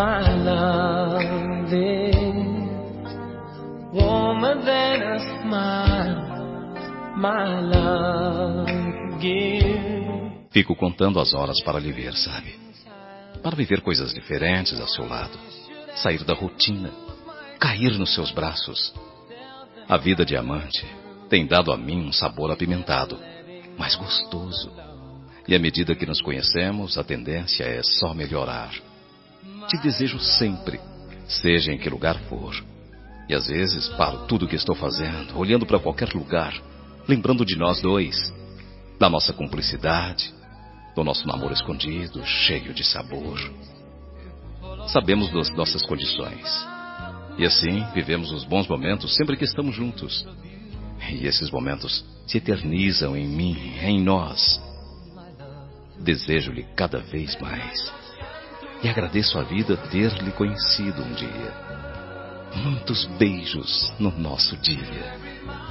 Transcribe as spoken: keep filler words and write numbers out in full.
My love is warmer than a smile. My love gives. Fico contando as horas para lhe ver, sabe? Para viver coisas diferentes ao seu lado. Sair da rotina. Cair nos seus braços. A vida de amante tem dado a mim um sabor apimentado, mas gostoso. E à medida que nos conhecemos, a tendência é só melhorar. Te desejo sempre, seja em que lugar for. E às vezes paro tudo o que estou fazendo, olhando para qualquer lugar, lembrando de nós dois, da nossa cumplicidade, do nosso namoro escondido, cheio de sabor. Sabemos das nossas condições. E assim vivemos os bons momentos sempre que estamos juntos. E esses momentos se eternizam em mim, em nós. Desejo-lhe cada vez mais. E agradeço a vida ter lhe conhecido um dia. Muitos beijos no nosso dia.